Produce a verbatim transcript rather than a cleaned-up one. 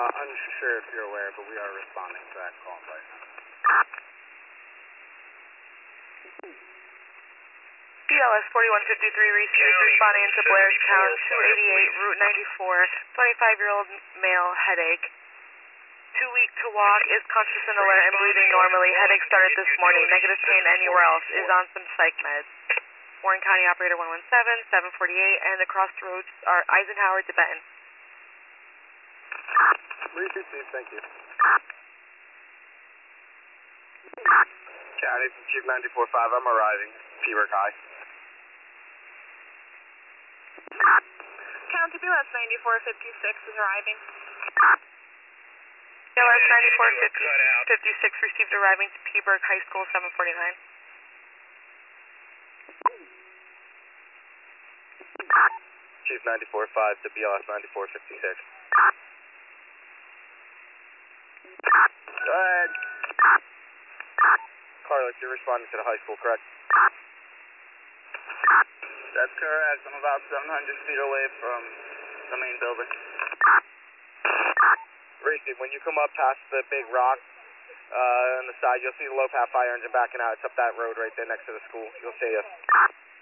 unsure if you're aware, but we are responding to that call right now. B L S forty-one fifty-three Reese responding to Blairstown, two eighty-eight, Route ninety-four, twenty-five-year-old male, headache. Too weak to walk, is conscious and alert and breathing normally. Headache started this morning, negative pain anywhere else, is on some psych meds. Warren County Operator one one seven, seven forty-eight, and the crossroads are Eisenhower to Benton. Received, thank you. County, Chief ninety-four five, I'm arriving. Pembroke High. County B L S ninety-four fifty-six is arriving. B L S ninety-four fifty-six received arriving to Pembroke High School, seven forty-nine. Chief ninety-four five to B L S ninety-four fifty-six. Go ahead. Carlos, you're responding to the high school, correct? That's correct. I'm about seven hundred feet away from the main building. Racy, when you come up past the big rock uh, on the side, you'll see the low path fire engine backing out. It's up that road right there next to the school. You'll see us.